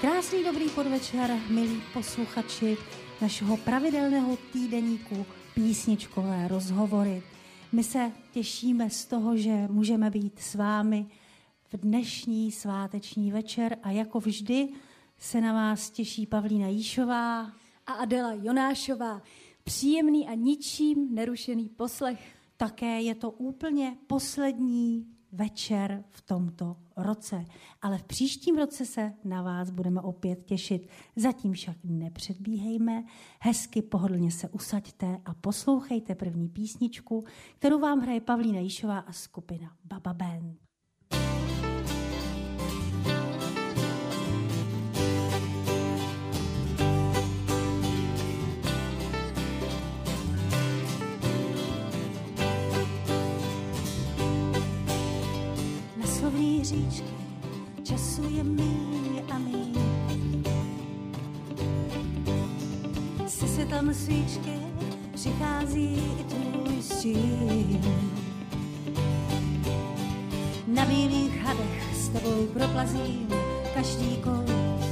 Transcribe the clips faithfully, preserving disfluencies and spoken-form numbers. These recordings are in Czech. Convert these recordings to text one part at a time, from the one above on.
Krásný dobrý podvečer, milí posluchači našeho pravidelného týdeníku Písničkové rozhovory. My se těšíme z toho, že můžeme být s vámi v dnešní sváteční večer a jako vždy se na vás těší Pavlína Jíšová a Adela Jonášová. Příjemný a ničím nerušený poslech. Také je to úplně poslední večer v tomto roce, ale v příštím roce se na vás budeme opět těšit. Zatím však nepředbíhejme, hezky pohodlně se usaďte a poslouchejte první písničku, kterou vám hraje Pavlína Jíšová a skupina Baba Band. Slovní říčky, času je míň a míň. Se světlem svíčky přichází i tvůj stín. Na bílých hadech s tebou proplazím každý kout.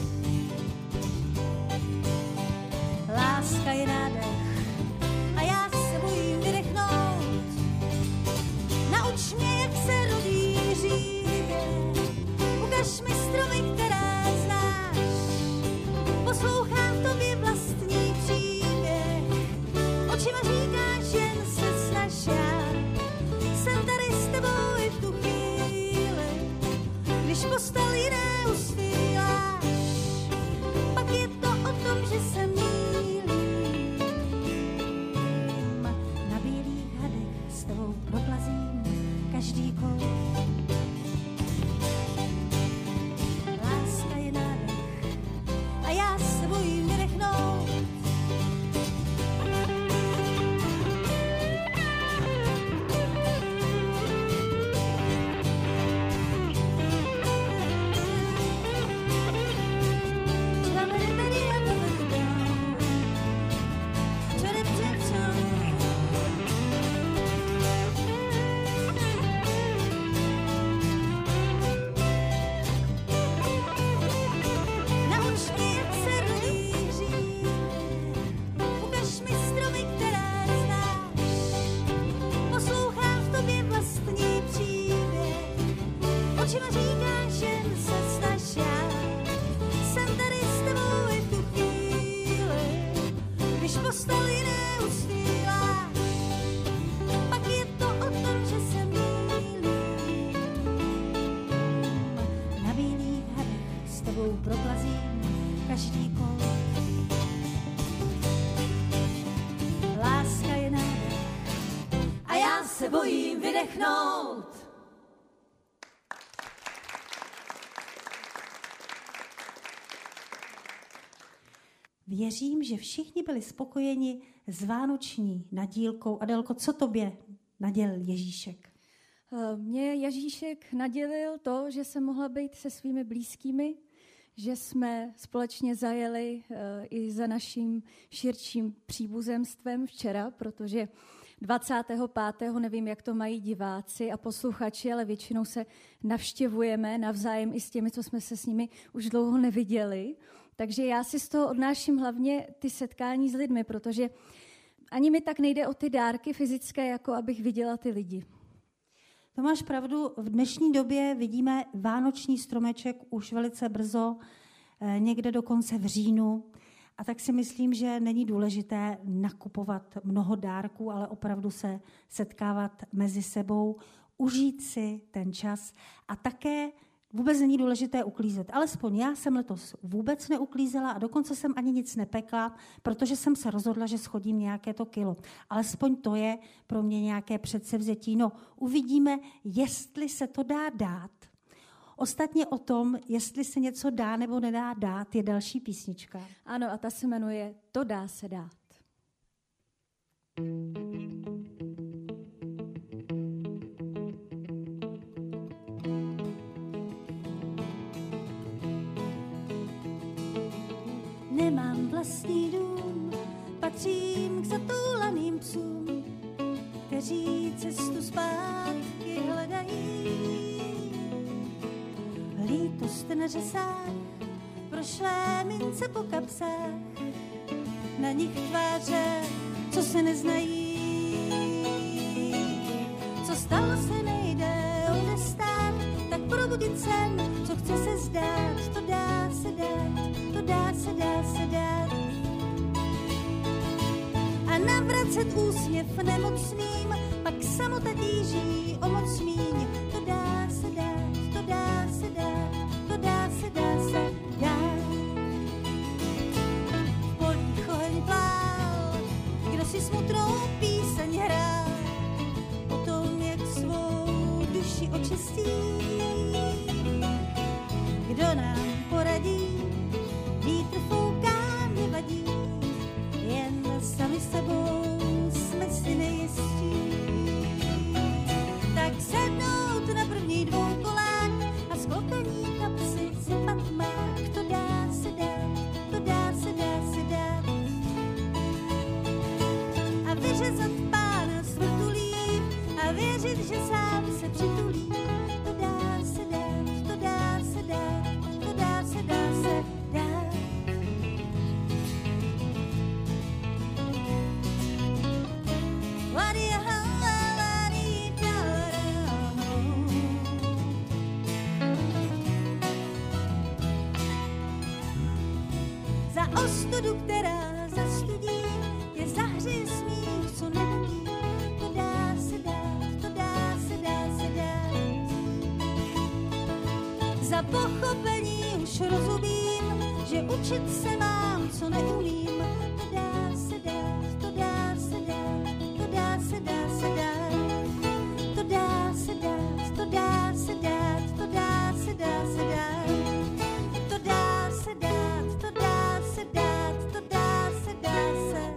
Láska je nádech a já se bojím vydechnout. Nauč mě, jak se rodí příběh. Ukaž mi stromy, které znáš. Poslouchám tobě vlastní příběh. Očima říkáš, jen se snaž. Já jsem tady s tebou i v tu chvíli. Když postel jiné usvíláš, pak je to o tom, že se mýlím. Na bílých hadech s tebou proplazím každý kout. Věřím, že všichni byli spokojeni s vánoční nadílkou. Adelko, co tobě nadělil Ježíšek? Mě Ježíšek nadělil to, že jsem mohla být se svými blízkými, že jsme společně zajeli i za naším širším příbuzenstvem včera, protože dvacátého pátého nevím, jak to mají diváci a posluchači, ale většinou se navštěvujeme navzájem i s těmi, co jsme se s nimi už dlouho neviděli. Takže já si z toho odnáším hlavně ty setkání s lidmi, protože ani mi tak nejde o ty dárky fyzické, jako abych viděla ty lidi. To máš pravdu, v dnešní době vidíme vánoční stromeček už velice brzo, někde dokonce v říjnu. A tak si myslím, že není důležité nakupovat mnoho dárků, ale opravdu se setkávat mezi sebou, užít si ten čas a také vůbec není důležité uklízet. Alespoň já jsem letos vůbec neuklízela a dokonce jsem ani nic nepekla, protože jsem se rozhodla, že schodím nějaké to kilo. Alespoň to je pro mě nějaké předsevzetí. No, uvidíme, jestli se to dá dát. Ostatně o tom, jestli se něco dá nebo nedá dát, je další písnička. Ano, a ta se jmenuje To dá se dát. Nemám vlastní dům, patřím k zatulaným psům, kteří cestu zpátky hledají. Lítost na řezách pro prošlé mince po kapsách, na nich tváře, co se neznají. Co stalo se nejde odestát, tak probudit sen, co chce se zdát, to dá se dát, to dá se, dá se dát. A navracet úsměv nemocným, pak samota tíží o moc míň, to dá se dát, to dá se dát, to dá se, dá se dát. V polích oheň plál, kdo si smutnou píseň hrál, potom jak svou duši očistí, kdo nám poradí, vítr fouká, nevadí, jen sami sebou jsme si nejistí. Tak sednout na první dvou kolách a sklokaní kapsy sypat mák, to dá se dát, to dá se, dá se dát. A vyřezat pána z vrtulí a věřit, že sám se přitulí, to dá se dát, to dá se dát, to dá se, dá se dát. Za ostudu, která zastudí, je zahřeje smích, co nebudí, to dá se dát, to dá se, dá se dát. Za pochopení už rozumím, že učit se mám, co neumím, to dá se dát, to dá se dát, to dá se, dá se dát. To dá se dát, to dá se dát, to dá se, dá se dát. To dá se dát, to dá se dát, to dá se, dá se.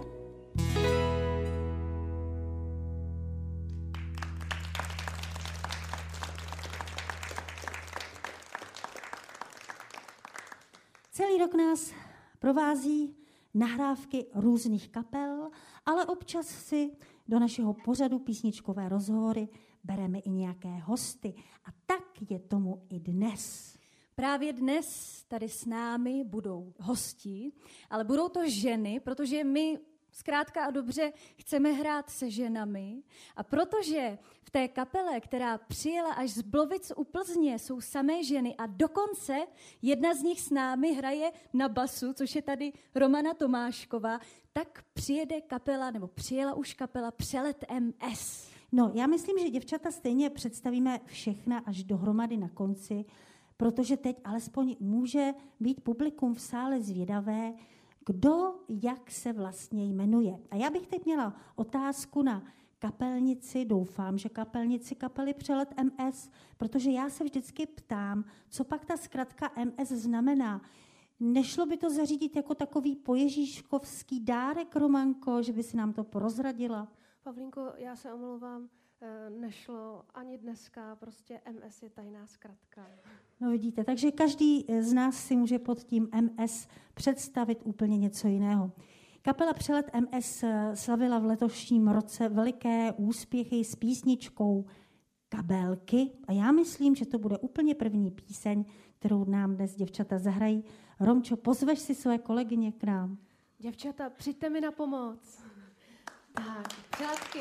Celý rok nás provází nahrávky různých kapel, ale občas si do našeho pořadu Písničkové rozhovory bereme i nějaké hosty. A tak je tomu i dnes. Právě dnes tady s námi budou hosti, ale budou to ženy, protože my zkrátka a dobře chceme hrát se ženami. A protože v té kapele, která přijela až z Blovic u Plzně, jsou samé ženy a dokonce jedna z nich s námi hraje na basu, což je tady Romana Tomášková, tak přijede kapela, nebo přijela už kapela Přelet M S. No, já myslím, že děvčata stejně představíme všechna až dohromady na konci, protože teď alespoň může být publikum v sále zvědavé, kdo jak se vlastně jmenuje. A já bych teď měla otázku na kapelnici, doufám, že kapelnici kapely Přelet M S, protože já se vždycky ptám, co pak ta zkratka M S znamená. Nešlo by to zařídit jako takový poježíškovský dárek, Romanko, že by si nám to prozradila? Pavlínko, já se omlouvám, nešlo ani dneska, prostě M S je tajná zkratka. No vidíte, takže každý z nás si může pod tím M S představit úplně něco jiného. Kapela Přelet M S slavila v letošním roce veliké úspěchy s písničkou Kabelky a já myslím, že to bude úplně první píseň, kterou nám dnes děvčata zahrají. Romčo, pozveš si své kolegyně k nám. Děvčata, přijďte mi na pomoc. Tak, přátky.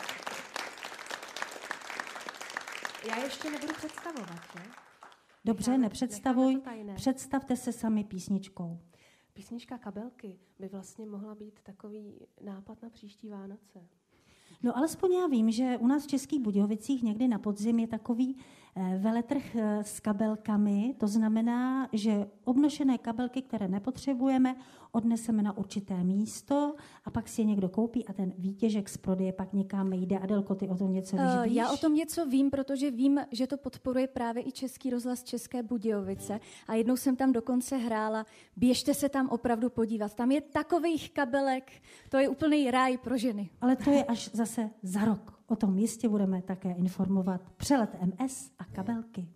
Já ještě nebudu představovat, že? Dobře, Necháme, nepředstavuj, necháme představte se sami písničkou. Písnička Kabelky by vlastně mohla být takový nápad na příští Vánoce. No alespoň já vím, že u nás v Českých Budějovicích někdy na podzim je takový eh, veletrh eh, s kabelkami. To znamená, že obnošené kabelky, které nepotřebujeme, odneseme na určité místo a pak si je někdo koupí a ten výtěžek z prodeje pak někam jde. Adelko, ty o tom něco víš? Uh, já o tom něco vím, protože vím, že to podporuje právě i Český rozhlas České Budějovice a jednou jsem tam dokonce hrála. Běžte se tam opravdu podívat. Tam je takových kabelek, to je úplný ráj pro ženy. Ale to je až zase za rok. O tom jistě budeme také informovat. Přelet M S a kabelky.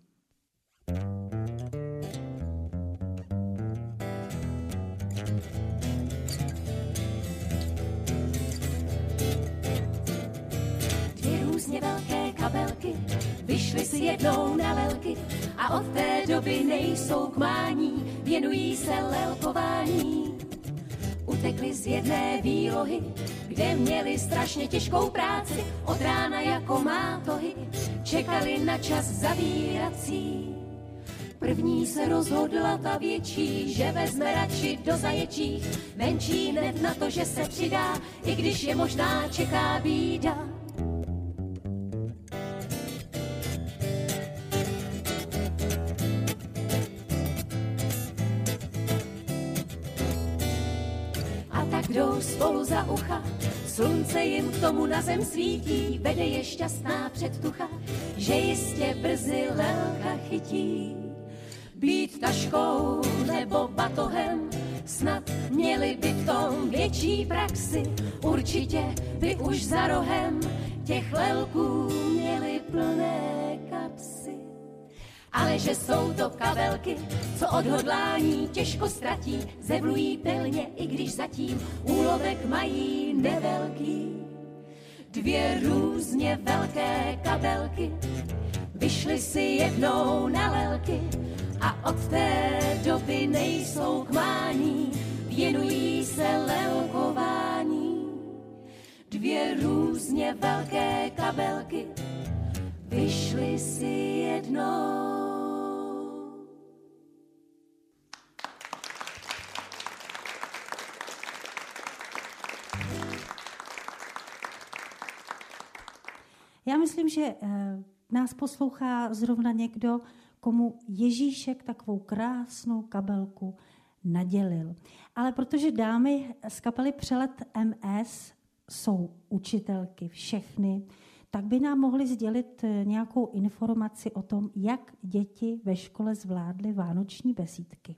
Dvě různě velké kabelky vyšli si jednou na lelky a od té doby nejsou k mání, věnují se lelkování. Utekli z jedné výlohy, kde měli strašně těžkou práci, od rána jako mátohy, čekali na čas zavírací. První se rozhodla ta větší, že vezme radši do zaječích, menší hned na to, že se přidá, i když je možná čeká bída. A tak jdou spolu za ucha, slunce jim k tomu na zem svítí, vede je šťastná předtucha, že jistě brzy lelka chytí. Být taškou nebo batohem, snad měli by v tom větší praxi, určitě by už za rohem těch lelků měli plné kapsy. Ale že jsou to kabelky, co odhodlání těžko ztratí, zevlují pilně, i když zatím úlovek mají nevelký. Dvě různě velké kabelky vyšly si jednou na lelky a od té doby nejsou k mání, věnují se lelkování. Dvě různě velké kabelky vyšly si jednou. Já myslím, že nás poslouchá zrovna někdo, komu Ježíšek takovou krásnou kabelku nadělil. Ale protože dámy z kapely Přelet M S jsou učitelky všechny, tak by nám mohli sdělit nějakou informaci o tom, jak děti ve škole zvládly vánoční besídky.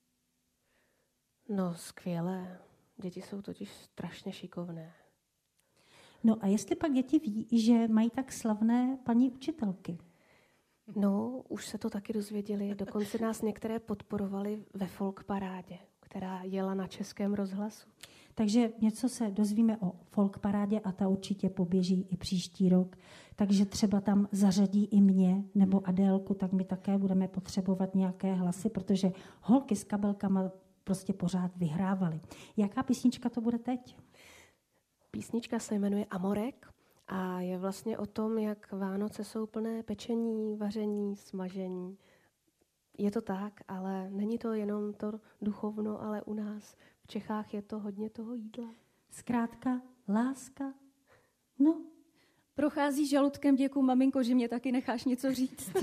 No, skvělé. Děti jsou totiž strašně šikovné. No a jestli pak děti ví, že mají tak slavné paní učitelky? No, už se to taky dozvěděli. Dokonce nás některé podporovali ve folk parádě, která jela na Českém rozhlasu. Takže něco se dozvíme o folk parádě a ta určitě poběží i příští rok. Takže třeba tam zařadí i mě nebo Adélku, tak my také budeme potřebovat nějaké hlasy, protože holky s kabelkama prostě pořád vyhrávaly. Jaká písnička to bude teď? Písnička se jmenuje Amorek a je vlastně o tom, jak Vánoce jsou plné pečení, vaření, smažení. Je to tak, ale není to jenom to duchovno, ale u nás v Čechách je to hodně toho jídla. Zkrátka, láska, no. Prochází žaludkem, děkuju maminko, že mě taky necháš něco říct.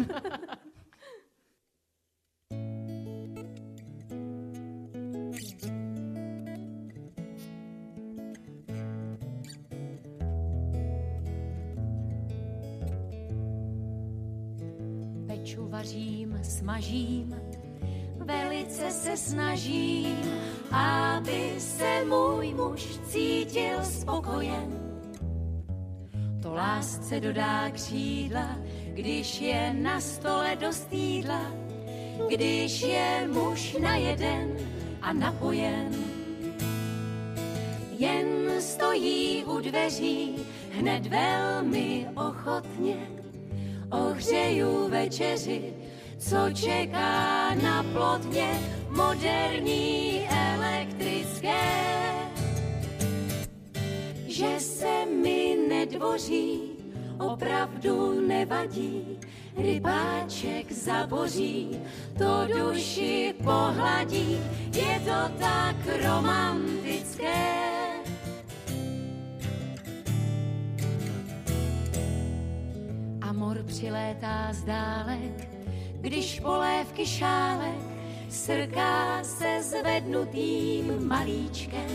Peču, vařím, smažím, velice se snažím, aby se můj muž cítil spokojen. To lásce dodá křídla, když je na stole dost jídla, když je muž najeden a napojen. Jen stojí u dveří hned velmi ochotně, ohřeju večeři, co čeká na plotně moderní elektrické. Že se mi nedvoří, opravdu nevadí, rybáček zaboří, to duši pohladí, je to tak romantické. Amor přilétá z dálek, když polévky šálek srká se zvednutým malíčkem.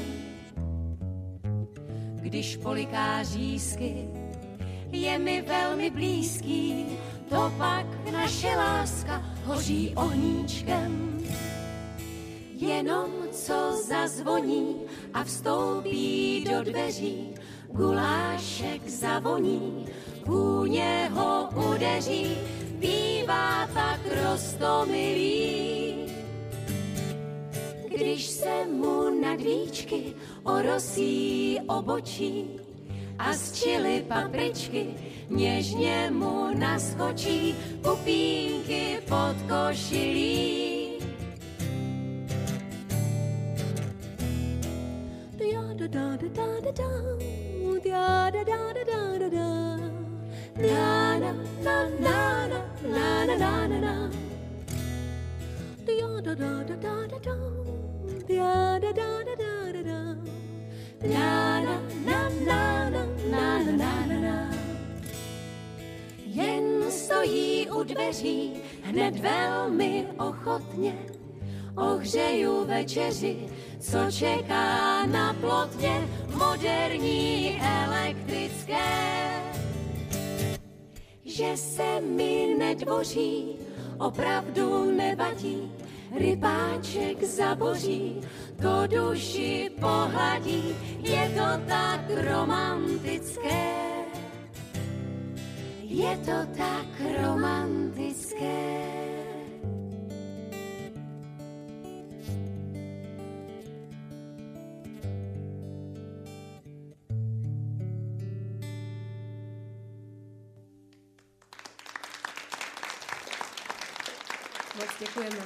Když poliká řízky, je mi velmi blízký, to pak naše láska hoří ohníčkem. Jenom co zazvoní a vstoupí do dveří, gulášek zavoní, vůně ho udeří, bývá tak roztomilý. Když se mu nad víčky orosí obočí a z čili papričky něžně mu naskočí pupínky pod košilí. Da da da da da da da da da da da da. Na na na na na na na na na. Da da da da da da da da da da da da da. Na na na na na na na na na. Jen stojí u dveří hned velmi ochotně. Ohřeju večeři, co čeká na plotně moderní elektrické. Že se mi nedvoří, opravdu nevadí, rybáček zaboří, to duši pohladí, je to tak romantické. Je to tak romantické. Moc děkujeme.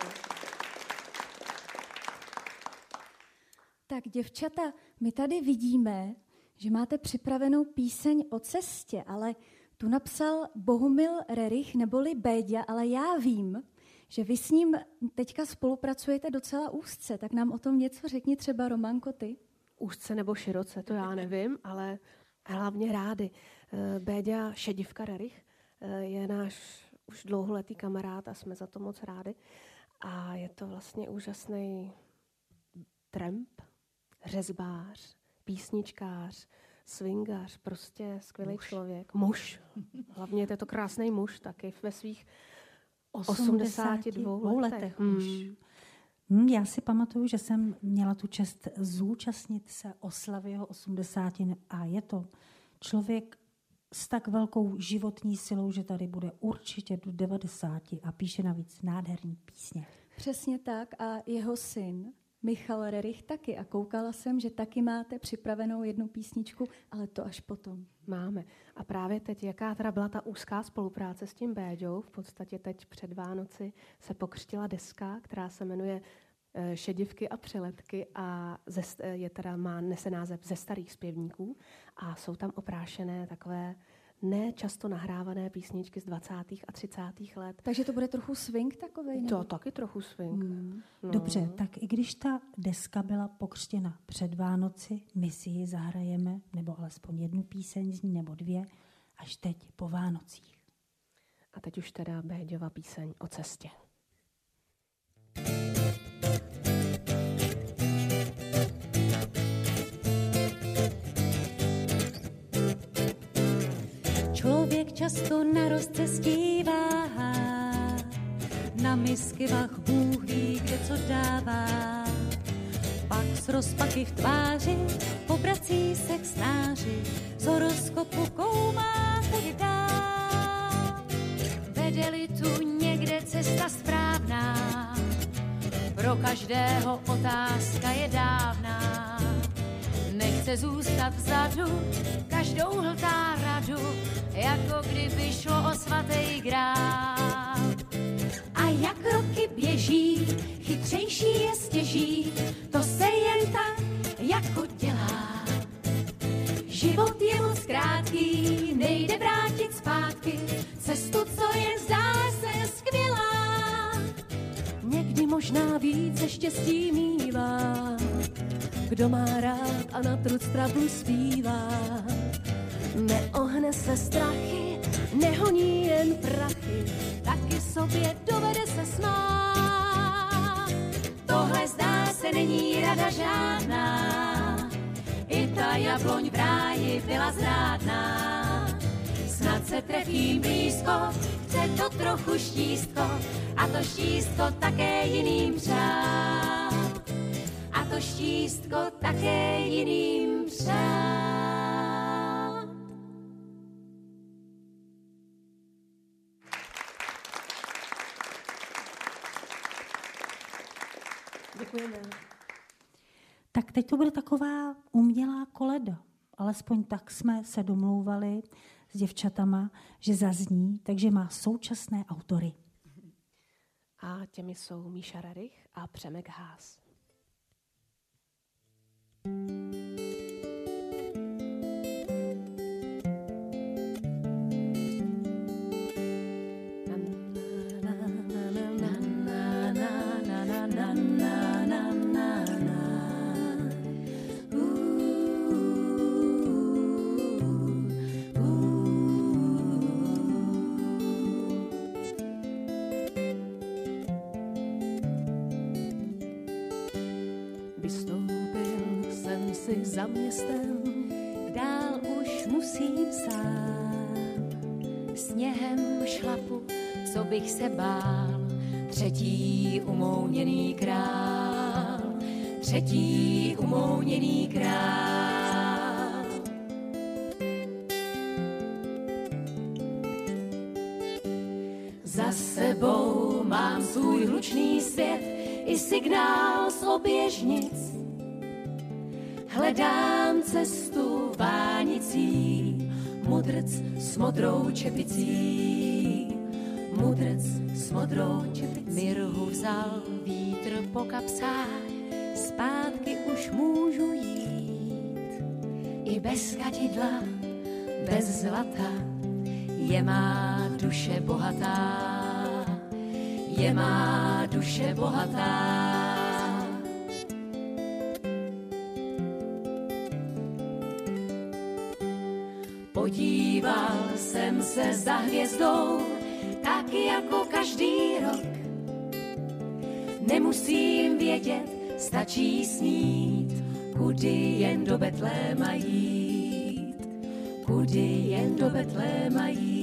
Tak děvčata, my tady vidíme, že máte připravenou píseň o cestě, ale tu napsal Bohumil Rerich neboli Béďa, ale já vím, že vy s ním teďka spolupracujete docela úzce, tak nám o tom něco řekni třeba, Romanko, ty. Úzce nebo široce, to já nevím, ale hlavně rádi. Béďa Šedivka Rerich je náš už dlouholetý kamarád a jsme za to moc rádi. A je to vlastně úžasný tramp, řezbář, písničkář, swingař, prostě skvělý muž. člověk. Muž. Hlavně je to krásný muž taky ve svých osmdesáti dvou letech. Hmm. Hmm, já si pamatuju, že jsem měla tu čest zúčastnit se oslavy jeho osmdesátin a je to člověk s tak velkou životní silou, že tady bude určitě do devadesáti a píše navíc nádherný písně. Přesně tak a jeho syn Michal Rerich taky a koukala jsem, že taky máte připravenou jednu písničku, ale to až potom. Máme. A právě teď, jaká teda byla ta úzká spolupráce s tím Béďou, v podstatě teď před Vánoci se pokřtila deska, která se jmenuje Šedivky a přeletky a ze, je teda, má nese název Ze starých zpěvníků a jsou tam oprášené takové nečasto nahrávané písničky z dvacátých a třicátých let. Takže to bude trochu swing takovej? Nebo? To taky trochu swing. Hmm. No. Dobře, tak i když ta deska byla pokřtěna před Vánoci, my si ji zahrajeme, nebo alespoň jednu píseň z ní, nebo dvě, až teď po Vánocích. A teď už teda Béďova píseň o cestě. Člověk často na rozcestí váhá, na misky vach Bůh ví, kde co dává. Pak s rozpaky v tváři obrací se k snáři, z horoskopu koumá chodit dál. Vede-li tu někde cesta správná, pro každého otázka je dávná. Nechce zůstat vzadu, každou hltá radu, jako kdyby šlo o svatý grál. A jak roky běží, chytřejší je stěží, to se jen tak jako dělá. Život je moc krátký, nejde vrátit zpátky, cestu, co jen zdá se skvělá. Někdy možná více štěstí mívá, kdo má rád a na trud strablu zpívá. Neohne se strachy, nehoní jen prachy, taky sobě dovede se smát. Tohle zdá se není rada žádná, i ta jabloň v ráji byla zrádná. Snad se trefím blízko, chce to trochu štístko, a to štístko také jiným přát. A to štístko také jiným přát. Děkujeme. Tak teď to bude taková umělá koleda. alespoň tak jsme se domlouvali s děvčatama, že zazní, takže má současné autory. A těmi jsou Míša Rarich a Přemek Haas. Za městem dál už musím sám. Sněhem šlapu, co bych se bál. Třetí umouněný král, třetí umouněný král. Za sebou mám svůj hlučný svět i signál z oběžnic. Hledám cestu vánicí, mudrc s modrou čepicí. Mudrc s modrou čepicí. Mirhu vzal vítr po kapsách, zpátky už můžu jít. I bez kadidla, bez zlata, je má duše bohatá. Je má duše bohatá. Podíval jsem se za hvězdou, tak jako každý rok. Nemusím vědět, stačí snít, kudy jen do Betléma jít, kudy jen do Betléma jít.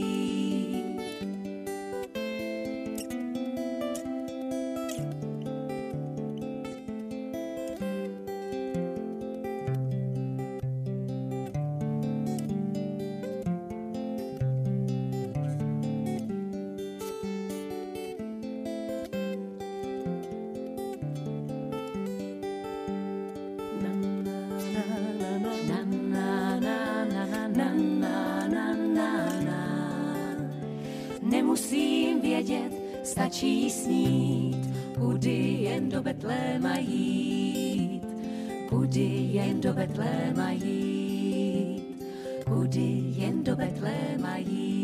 Nemusím vědět, stačí snít, kudy jen do Betléma jít, kudy jen do Betléma jít, kudy jen do Betléma jít.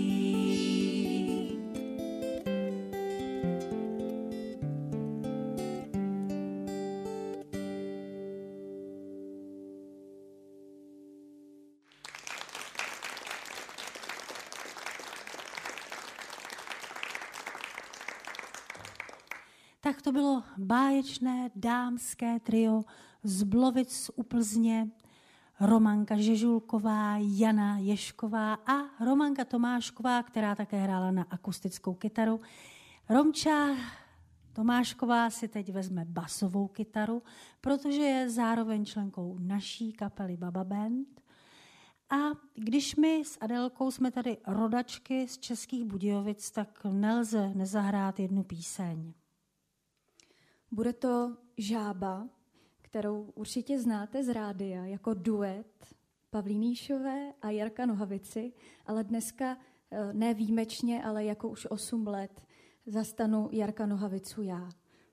Tak to bylo báječné dámské trio z Blovic u Plzně, Romanka Žežulková, Jana Ješková a Romanka Tomášková, která také hrála na akustickou kytaru. Romča Tomášková si teď vezme basovou kytaru, protože je zároveň členkou naší kapely Baba Band. A když my s Adélkou jsme tady rodačky z Českých Budějovic, tak nelze nezahrát jednu píseň. Bude to Žába, kterou určitě znáte z rádia jako duet Pavlíny Jíšové a Jarka Nohavici, ale dneska ne výjimečně, ale jako už osm let zastanu Jarka Nohavicu já.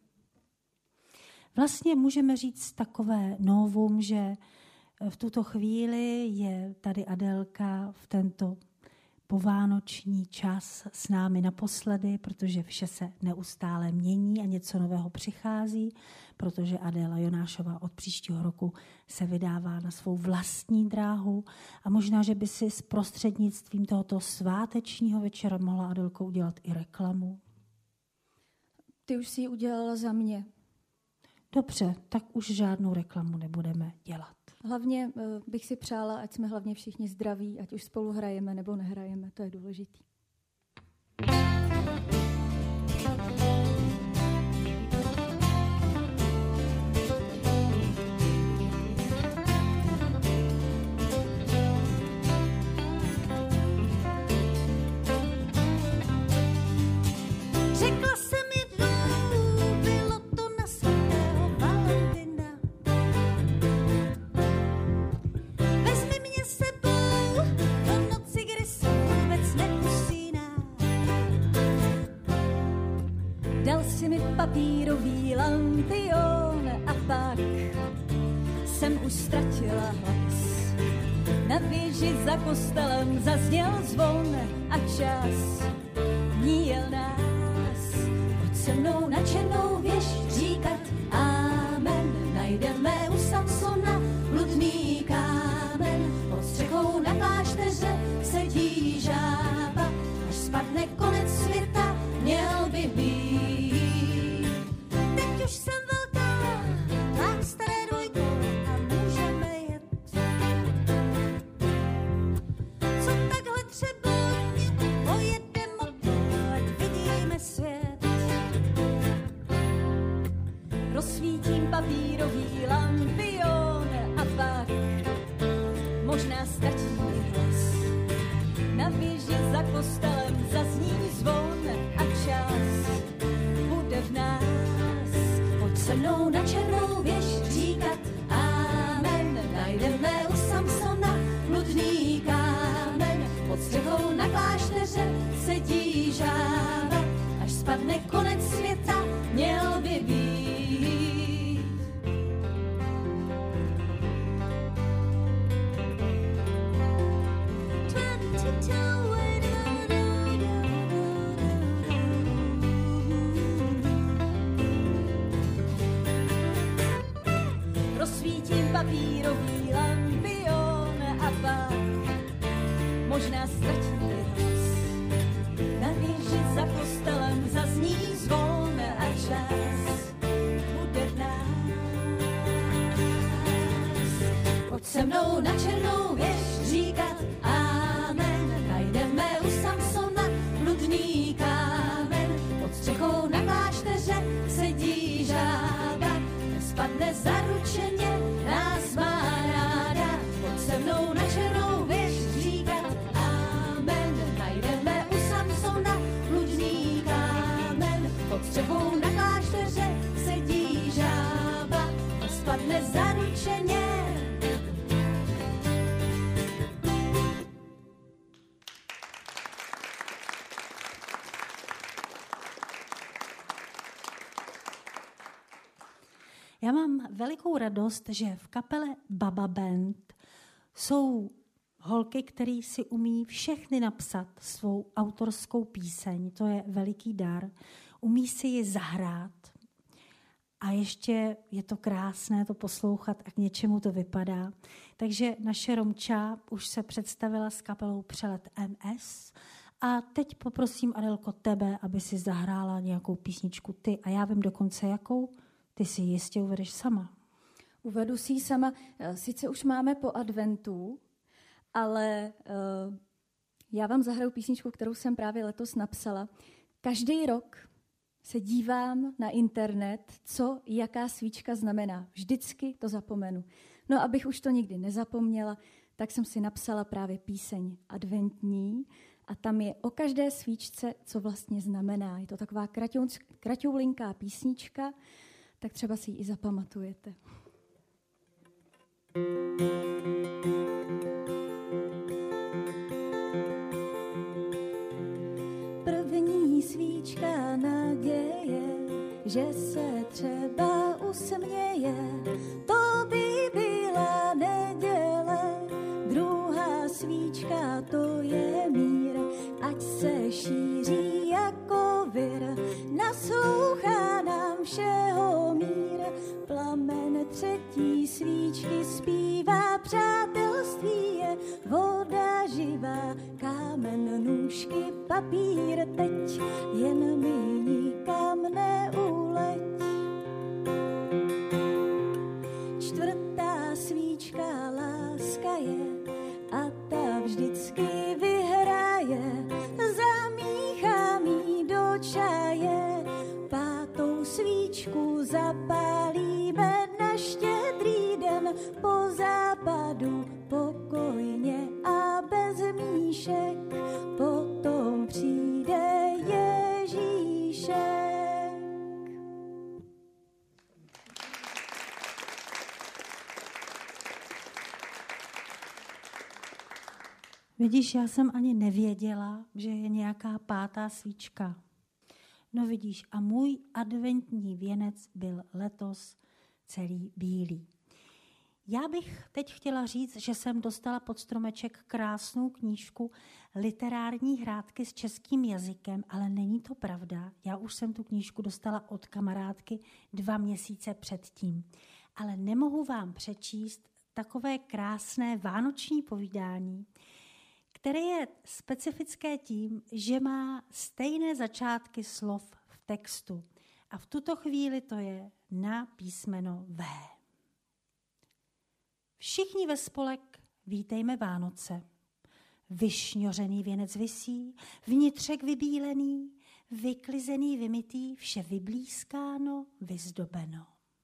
Vlastně můžeme říct takové novum, že v tuto chvíli je tady Adélka v tento povánoční čas s námi naposledy, protože vše se neustále mění a něco nového přichází, protože Adéla Jonášová od příštího roku se vydává na svou vlastní dráhu a možná, že by si s prostřednictvím tohoto svátečního večera mohla Adélko udělat i reklamu. Ty už si ji udělala za mě. Dobře, tak už žádnou reklamu nebudeme dělat. Hlavně bych si přála, ať jsme hlavně všichni zdraví, ať už spolu hrajeme nebo nehrajeme, to je důležitý. Řekla jsem jednou, bylo to na svatého Valentina. Vezmi si mi papírový lampion a pak jsem už ztratila hlas. Na věži za kostelem zazněl zvon a čas níjel nás. Pojď se mnou na černou věž říkat amen. Najdeme u Samsona bludný kámen. Pod střechou na klášteře sedí žába. Až spadne konec světa, měl by být. Teď už jsem velká, tak staré dvojko a můžeme jet. Co takhle třeba pojede motor, ať vidíme svět. Rozsvítím papírový lampion a pak možná stačí hlas. Na věži za kostelem zazní zvon a čas bude v nás. Pojď se mnou na černou věž říkat amen. Najdeme u Samsona bludný kámen. Pod střechou na klášteře sedí žába. Až spadne konec světa, měl by být. Rozsvítím papírový lampion a pak možná ztratí hlas. Na věži za kostelem zazní zvon a čas bude v nás. Pojď se mnou na černou věž říkat amen. Najdeme u Samsona bludný kámen. Pod střechou na klášteře sedí žába. Nespadne zaručeně, nás má ráda. Pojď se mnou na černou věž říkat amen. Najdeme u Samsona bludný kámen. Pod střechou na klášteře sedí žába. Nespadne zaručeně. Já mám velikou radost, že v kapele Baba Band jsou holky, které si umí všechny napsat svou autorskou píseň. To je veliký dar. Umí si ji zahrát. A ještě je to krásné to poslouchat a k něčemu to vypadá. Takže naše Romča už se představila s kapelou Přelet M S. A teď poprosím, Adelko, tebe, aby si zahrála nějakou písničku ty. A já vím dokonce jakou. Ty si ji jistě uvedeš sama. Uvedu si ji sama. Sice už máme po adventu, ale uh, já vám zahraju písničku, kterou jsem právě letos napsala. Každý rok se dívám na internet, co jaká svíčka znamená. Vždycky to zapomenu. No, abych už to nikdy nezapomněla, tak jsem si napsala právě píseň adventní a tam je o každé svíčce, co vlastně znamená. Je to taková kraťoulinká písnička, tak třeba si ji i zapamatujete. První svíčka naděje, že se třeba usměje, to by byla neděle. Druhá svíčka, to je mír, ať se šíří jako vir, naslouchá nám všeho mír. Plamen třetí svíčky zpívá, přátelství je voda živá, kámen, nůžky, papír, teď jen mi nikam neuleť. Čtvrtá svíčka, láska je a ta vždycky vyhraje, zamíchám jí do čaje. Pátou svíčku zapálíme na štědrý den, po západu pokojně a bez míšek, potom přijde Ježíšek. Vidíš, já jsem ani nevěděla, že je nějaká pátá svíčka. No vidíš, a můj adventní věnec byl letos celý bílý. Já bych teď chtěla říct, že jsem dostala pod stromeček krásnou knížku Literární hrátky s českým jazykem, ale není to pravda. Já už jsem tu knížku dostala od kamarádky dva měsíce předtím. Ale nemohu vám přečíst takové krásné vánoční povídání, které je specifické tím, že má stejné začátky slov v textu. A v tuto chvíli to je na písmeno V. Všichni ve spolek vítejme Vánoce. Vyšňořený věnec visí, vnitřek vybílený, vyklizený, vymytý, vše vyblízkáno, vyzdobeno.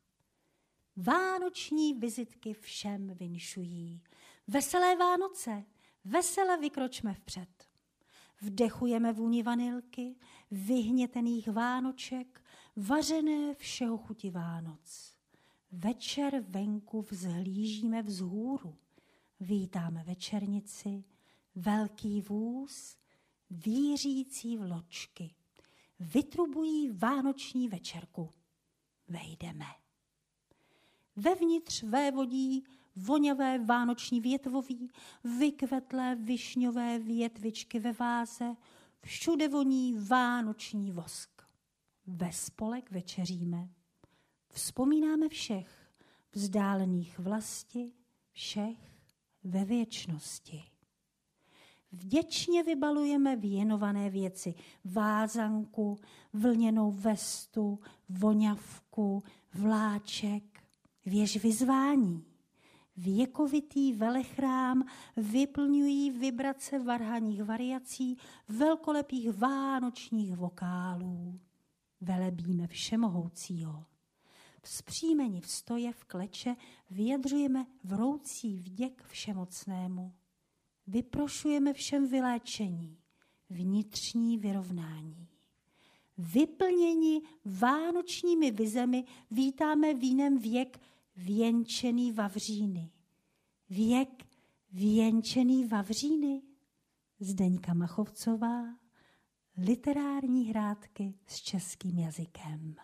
Vánoční vizitky všem vinšují. Veselé Vánoce, vesele vykročme vpřed. Vdechujeme vůni vanilky, vyhnětených vánoček, vařené všeho chuti Vánoc. Večer venku vzhlížíme vzhůru, vítáme večernici, velký vůz, vířící vločky. Vytrubují vánoční večerku. Vejdeme. Vevnitř vévodí voňavé vánoční větvoví, vykvetlé višňové větvičky ve váze, všude voní vánoční vosk. Ve spolek večeříme. Vzpomínáme všech vzdálených vlasti, všech ve věčnosti. Vděčně vybalujeme věnované věci, vázanku, vlněnou vestu, voňavku, vláček, věž vyzvání. Věkovitý velechrám vyplňují vibrace varhaních variací velkolepých vánočních vokálů. Velebíme všemohoucího. Vzpřímeni v stoje v kleče vyjadřujeme vroucí vděk všemocnému. Vyprošujeme všem vyléčení, vnitřní vyrovnání. Vyplněni vánočními vizemi vítáme vínem věk věnčený vavříny. Věk věnčený vavříny. Zdeňka Machovcová, Literární hrátky s českým jazykem.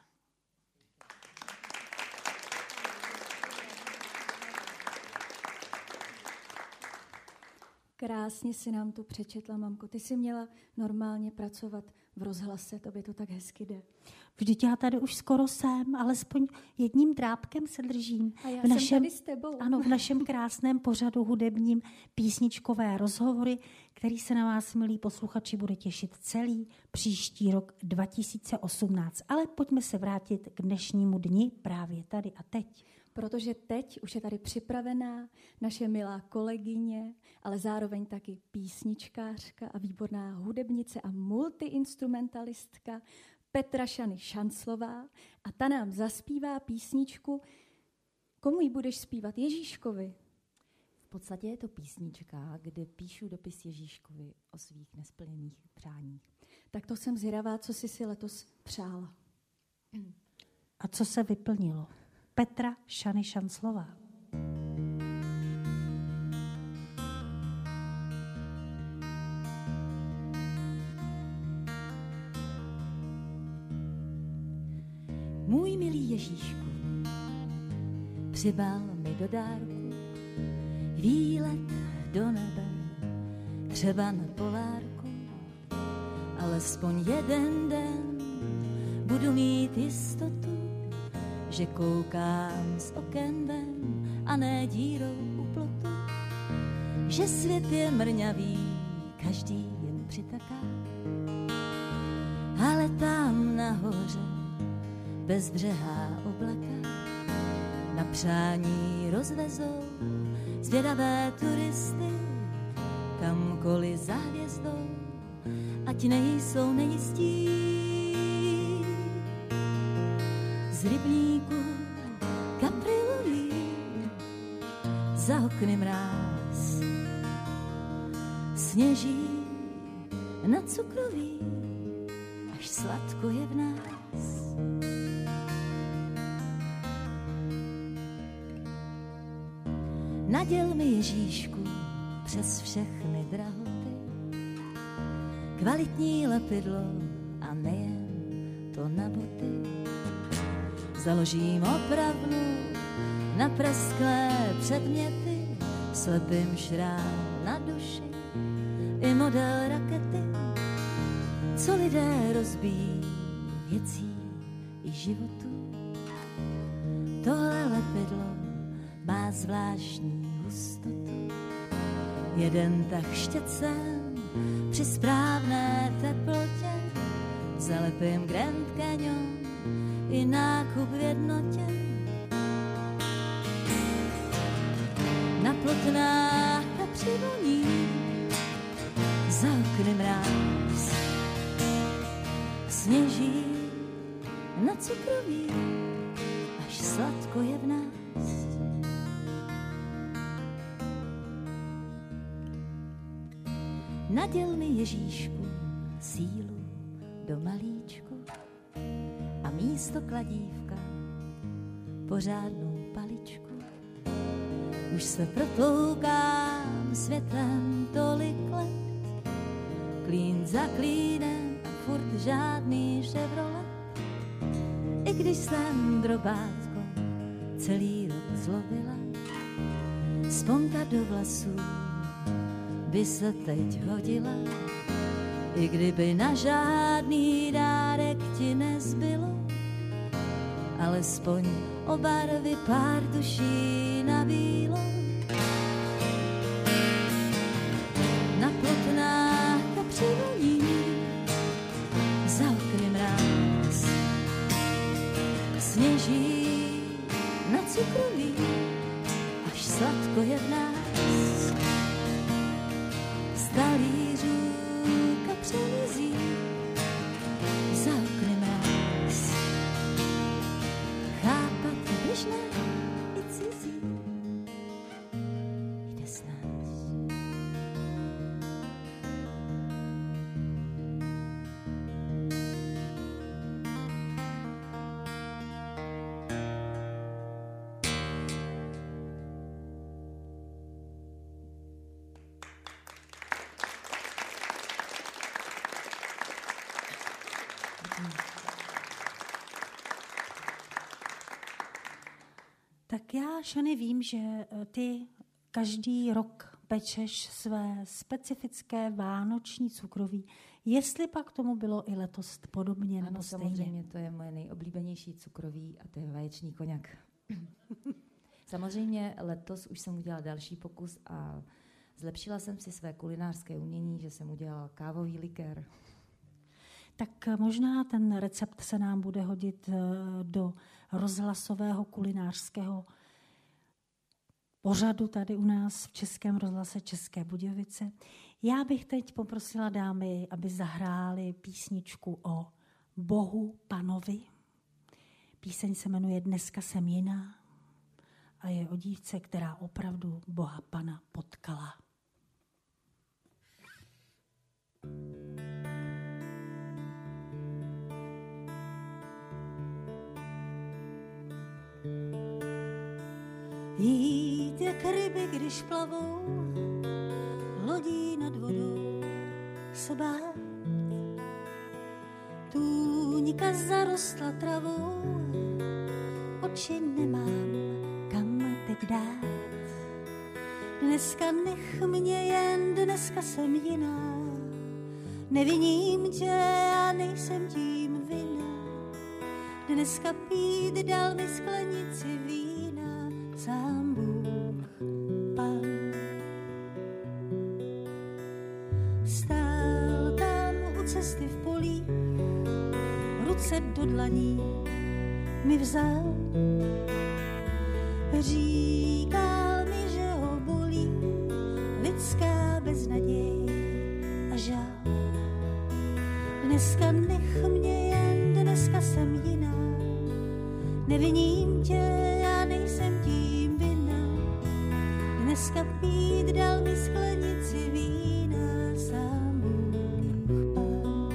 Krásně si nám tu přečetla, mamko. Ty jsi měla normálně pracovat v rozhlase, tobě to tak hezky jde. Vždyť já tady už skoro jsem, alespoň jedním drápkem se držím. A já v našem, jsem tady s tebou. Ano, v našem krásném pořadu hudebním písničkové rozhovory, který se na vás, milí posluchači, bude těšit celý příští rok dva tisíce osmnáct. Ale pojďme se vrátit k dnešnímu dni právě tady a teď. Protože teď už je tady připravená naše milá kolegyně, ale zároveň taky písničkářka a výborná hudebnice a multiinstrumentalistka Petra Šany Šanclová a ta nám zaspívá písničku. Komu ji budeš zpívat? Ježíškovi. V podstatě je to písnička, kde píšu dopis Ježíškovi o svých nesplněných přáních. Tak to jsem zvědavá, co jsi si letos přála. A co se vyplnilo? Petra Šany Šanclová. Můj milý Ježíšku, přibal mi do dárku výlet do nebe, třeba na polárku, alespoň jeden den budu mít jistotu, že koukám z oken ven a ne dírou u plotu, že svět je mrňavý, každý jen přitaká, ale tam nahoře bezbřehá oblaka na přání rozvezou zvědavé turisty kamkoliv za hvězdou, ať nejsou nejistí. Z rybníku kaprilují za okny mráz, sněží na cukroví, až sladko je v nás. Naděl mi Ježíšku přes všechny drahoty kvalitní lepidlo a nejen to na boty. Založím opravdu na prasklé předměty, slepým šrám na duši i model rakety, co lidé rozbíjí věcí i životů. Tohle lepidlo má zvláštní hustotu. Jeden tak štětcem při správné teplotě zalepím Grand Canyon i nákup v jednotě. Na plotnách a přivoní za okny mráz sněží na cukroví, až sladko je v nás. Naděl mi Ježíšku sílu do malíčku a místo kladívka pořádnou paličku. Už se protloukám světem tolik let, klín za klínem a furt žádný Chevrolet. I když jsem drobátko celý rok zlobila, sponka do vlasů by se teď hodila. I kdyby na žádný dárek ti nezbylo, alespoň o barvy pár duší na bílo. Na plotnách a přivoní za okny mráz sněží na cukroví, až sladko je v nás. Talířůka přemizí za okny mráz. Chápat běžné i cizí jde s nás. Tak já, Šany, vím, že ty každý rok pečeš své specifické vánoční cukroví. Jestli pak tomu bylo i letos podobně ano, nebo stejně? Samozřejmě, to je moje nejoblíbenější cukroví a to je vaječný koněk. Samozřejmě letos už jsem udělala další pokus a zlepšila jsem si své kulinářské umění, že jsem udělala kávový likér. Tak možná ten recept se nám bude hodit do rozhlasového kulinářského pořadu tady u nás v Českém rozhlase České Budějovice. Já bych teď poprosila dámy, aby zahráli písničku o Bohu Panovi. Píseň se jmenuje Dneska jsem jiná a je o dívce, která opravdu Boha Pana potkala. Jít jak ryby, když plavou lodí nad vodou, se bát. Tůňka zarostla travou, oči nemám kam teď dát. Dneska nech mě jen, dneska jsem jiná, neviním tě a nejsem tím vinna. Dneska pít dal mi sklenici vína, sám Bůh Pan. Stál tam u cesty v polích, ruce do dlaní mi vzal. Říkal mi, že ho bolí lidská beznaděj a žal. Dneska nech mě jen, dneska jsem jiná, neviním tě, já nejsem tím vinna. Dneska pít dal mi sklenici vína, sám Bůh Pán.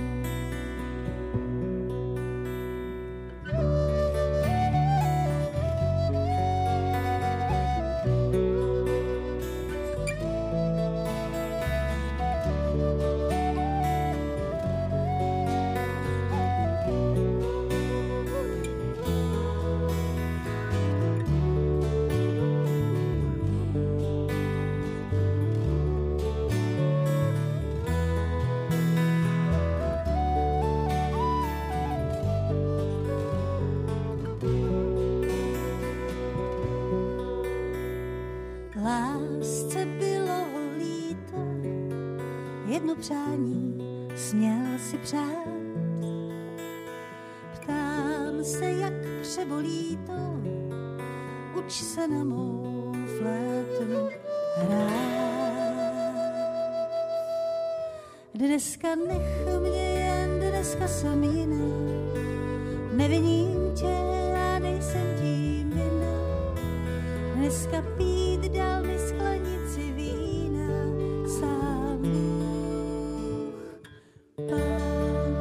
jedno přání směl si přát. Ptám se, jak přebolí to, uč se na mou flétnu hrát. Dneska nech mě jen, dneska jsem jiný, neviním tě a nejsem tím vinna. Dneska pít dal mi sklenici vína, sám Bůh Pán.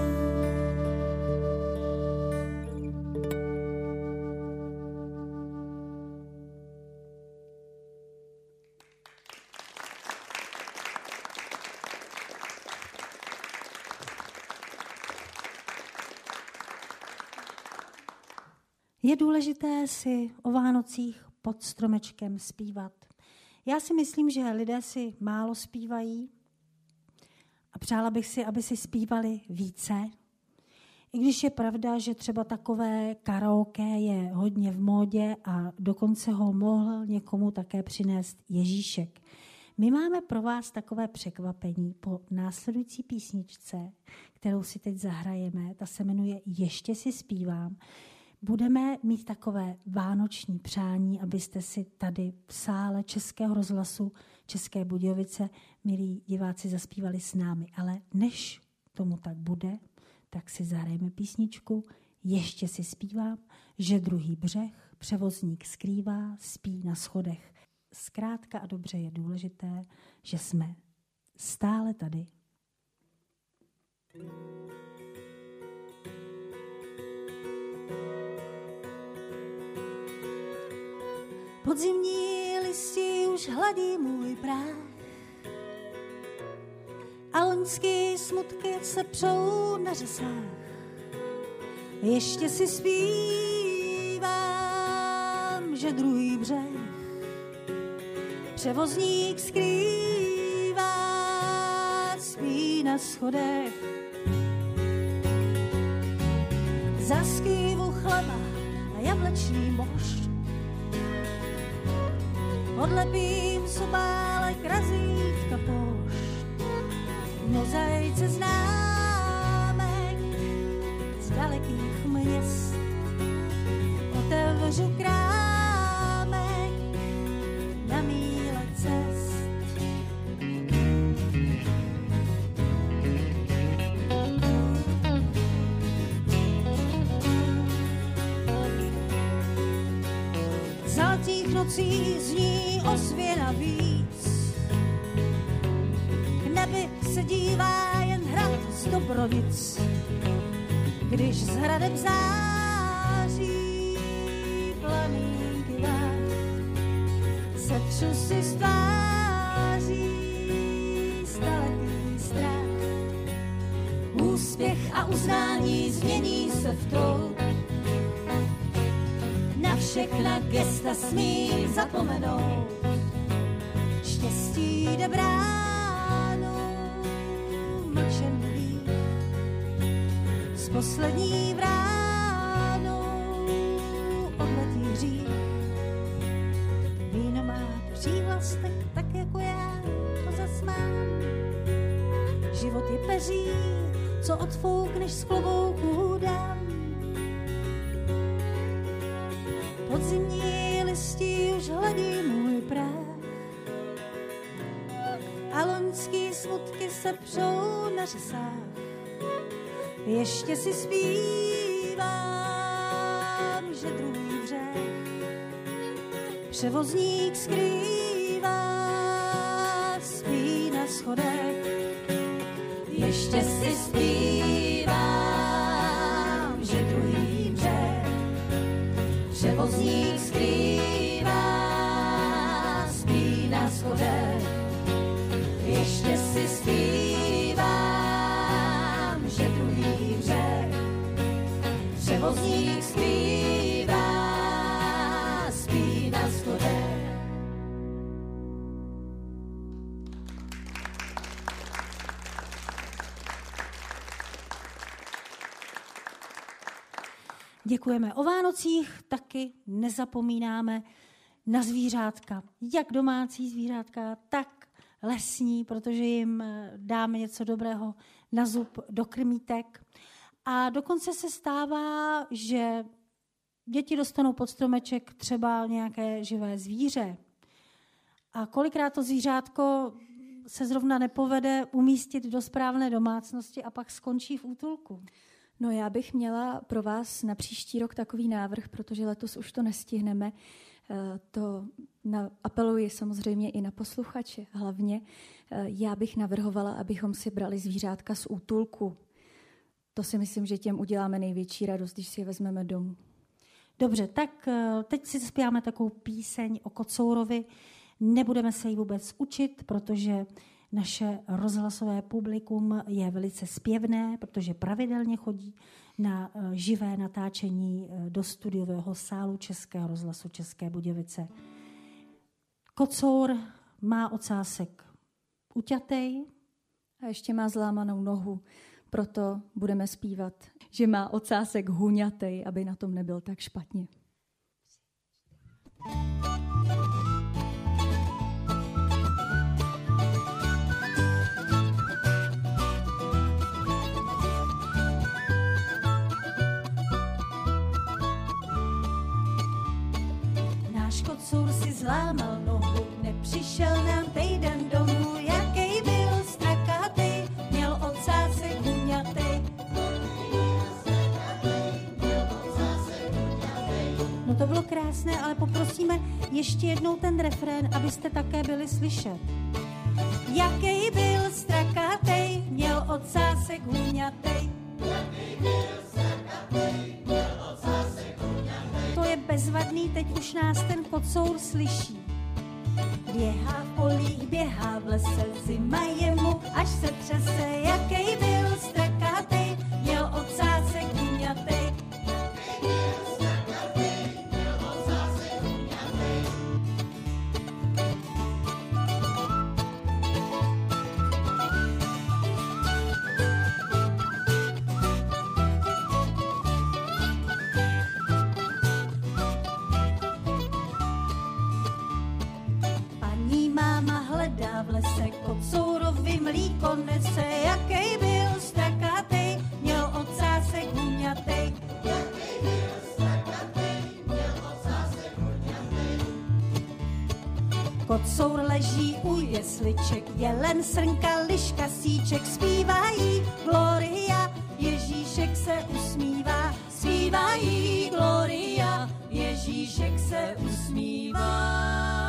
Je důležité si o Vánocích pod stromečkem zpívat. Já si myslím, že lidé si málo zpívají a přála bych si, aby si zpívali více. I když je pravda, že třeba takové karaoke je hodně v módě a dokonce ho mohl někomu také přinést Ježíšek. My máme pro vás takové překvapení po následující písničce, kterou si teď zahrajeme. Ta se jmenuje Ještě si zpívám. Budeme mít takové vánoční přání, abyste si tady v sále Českého rozhlasu České Budějovice, milí diváci, zaspívali s námi. Ale než tomu tak bude, tak si zahrajeme písničku Ještě si zpívám, že druhý břeh převozník skrývá, spí na schodech. Zkrátka a dobře je důležité, že jsme stále tady. Podzimní listí už hladí můj práh a loňský smutky se přou na řasách. Ještě si zpívám, že druhý břeh převozník skrývá, spí na schodech. Za skývu chleba na jablečný mošt odlepím sobálek razítka pošt. V mozaice známek z dalekých měst otevřu krámek na míle cest. V zlatých nocích zní ozvěna víc, k nebi se dívá jen hrad z Dobrovic. Když s hradem září plamínky váh, setřu si z tváří staletý strach. Úspěch a uznání změní se v trout, na všechna gesta smím zapomenout. Štěstí jde bránou mlčenlivý, s poslední vránou odletí hřích. Víno má přívlastek, tak jako já to zas mám. Život je peří, co odfoukneš z klobouku dám. Podzimní listí už hladí můj práh a loňský smutky se přou na řasách. Ještě si zpívám, že druhý břeh převozník skrývá, spí na schodech. Ještě si zpívám, že druhý břeh převozník skrývá, spí na schodech. Ještě si zpívám, že druhý břeh převozník skrývá, spí na schodech. Děkujeme. O Vánocích taky nezapomínáme na zvířátka. Jak domácí zvířátka, tak lesní, protože jim dáme něco dobrého na zub do krmítek. A dokonce se stává, že děti dostanou pod stromeček třeba nějaké živé zvíře. A kolikrát to zvířátko se zrovna nepovede umístit do správné domácnosti a pak skončí v útulku. No já bych měla pro vás na příští rok takový návrh, protože letos už to nestihneme. To na, apeluji samozřejmě i na posluchače. Hlavně já bych navrhovala, abychom si brali zvířátka z útulku. To si myslím, že těm uděláme největší radost, když si je vezmeme domů. Dobře, tak teď si zpíváme takovou píseň o kocourovi. Nebudeme se ji vůbec učit, protože naše rozhlasové publikum je velice zpěvné, protože pravidelně chodí na živé natáčení do studiového sálu Českého rozhlasu České Budějovice. Kocour má ocásek uťatej. A ještě má zlámanou nohu, proto budeme zpívat, že má ocásek huňatej, aby na tom nebyl tak špatně. Náš kocour si zlámal nohu, nepřišel nám týden domů, jaký byl strakatej, měl ocásek huňatej. No to bylo krásné, ale poprosíme ještě jednou ten refrén, abyste také byli slyšet. Jaký byl strakatej, měl ocásek huňatej. To je bezvadný, teď už nás ten kocour slyší. Běhá v polích, běhá v lese, zima je mu, až se třese. Jaký byl strakatej, měl ocásek huňatej. V lese kocourovi mlíko nese, jaký byl strakatej, měl ocásek huňatej. Jaký byl strakatej, měl ocásek huňatej. Kocour leží u jesliček, jelen, srnka, liška, síček, zpívají Gloria, Ježíšek se usmívá, zpívají Gloria, Ježíšek se usmívá.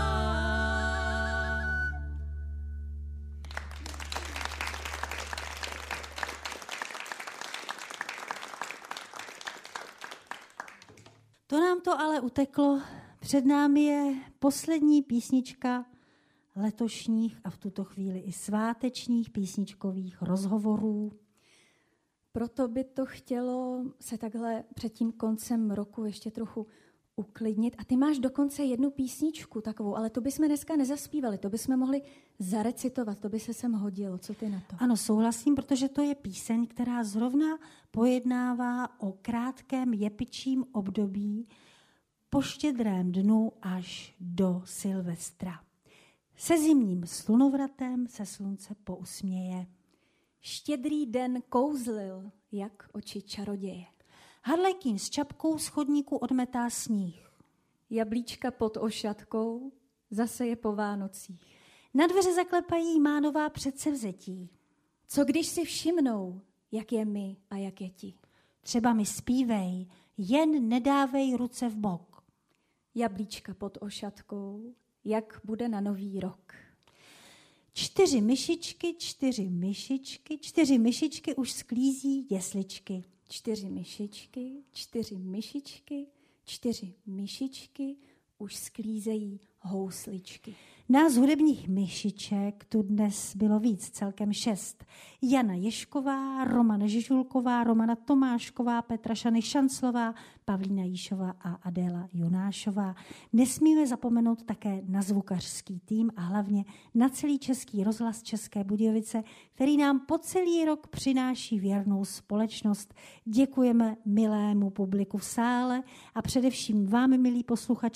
To nám to ale uteklo. Před námi je poslední písnička letošních a v tuto chvíli i svátečních písničkových rozhovorů. Proto by to chtělo se takhle před tím koncem roku ještě trochu uklidnit. A ty máš dokonce jednu písničku takovou, ale to bychom dneska nezaspívali, to bychom mohli zarecitovat, to by se sem hodilo. Co ty na to? Ano, souhlasím, protože to je píseň, která zrovna pojednává o krátkém jepičím období po štědrém dnu až do Silvestra. Se zimním slunovratem se slunce pousměje. Štědrý den kouzlil, jak oči čaroděje. Harlekín s čapkou z chodníku odmetá sníh. Jablíčka pod ošatkou, zase je po Vánocích. Na dveře zaklepají jmánová předsevzetí. Co když si všimnou, jak je my a jak je ti? Třeba mi zpívej, jen nedávej ruce v bok. Jablíčka pod ošatkou, jak bude na nový rok. Čtyři myšičky, čtyři myšičky, čtyři myšičky už sklízí jesličky. Čtyři myšičky, čtyři myšičky, čtyři myšičky už sklízejí housličky. Nás hudebních myšiček tu dnes bylo víc, celkem šest. Jana Ješková, Romana Žižulková, Romana Tomášková, Petra Šany Šanclová, Pavlína Jíšová a Adéla Jonášová. Nesmíme zapomenout také na zvukařský tým a hlavně na celý Český rozhlas České Budějovice, který nám po celý rok přináší věrnou společnost. Děkujeme milému publiku v sále a především vám, milí posluchači,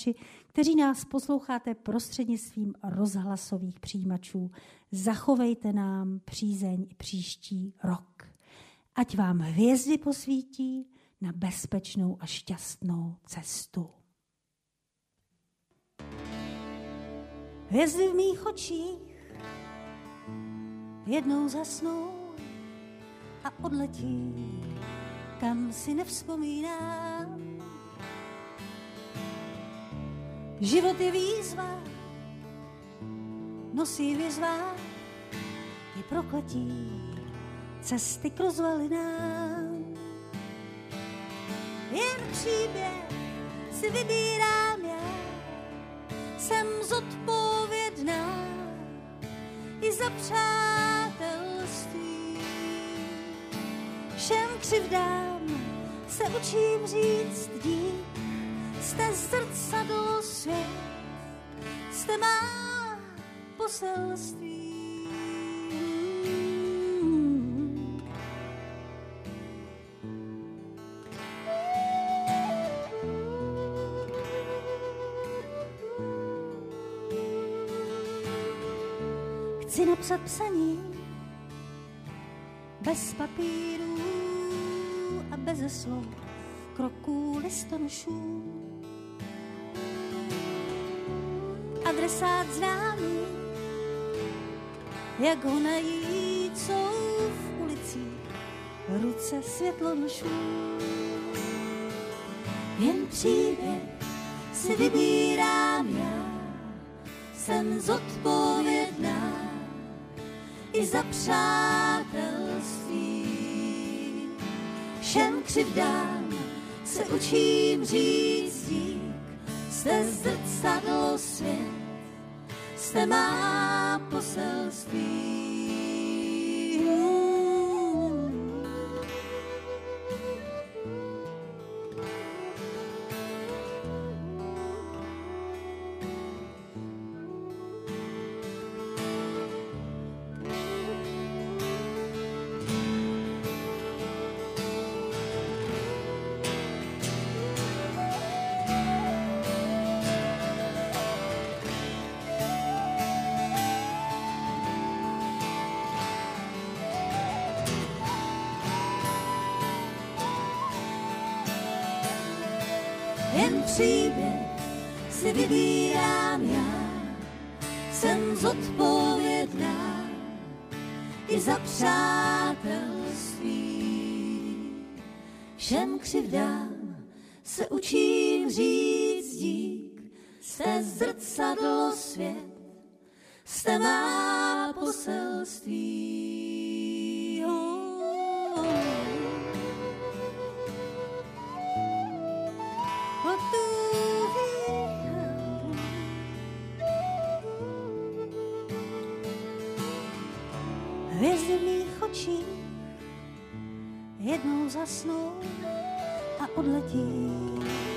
kteří nás posloucháte prostřednictvím rozhlasových přijímačů, zachovejte nám přízeň i příští rok. Ať vám hvězdy posvítí na bezpečnou a šťastnou cestu. Hvězdy v mých očích jednou zasnou a odletí, kam si nevzpomínám. Život je výzva, nosí výzva, je prokletí, cesty k rozvalinám. Jen příběh si vybírám já, jsem zodpovědná i za přátelství. Všem křivdám se učím říct dík, jste zrcadlo svět, jste má poselství. Chci napsat psaní bez papíru a beze slov, kroků listonošů. Adresát známý, jak ho najít, jsou v ulicích ruce světlonošů. Jen příběh si vybírám já, jsem zodpovědná i za přátelství. Všem křivdám se učím říct dík, jste zrcadlo svět, jste má poselství. Jen příběh si vybírám já, jsem zodpovědná i za přátelství. Všem křivdám se učím říct dík, jste zrcadlo svět, jste má poselství. Hvězdy v mých očích jednou zasnou a odletí.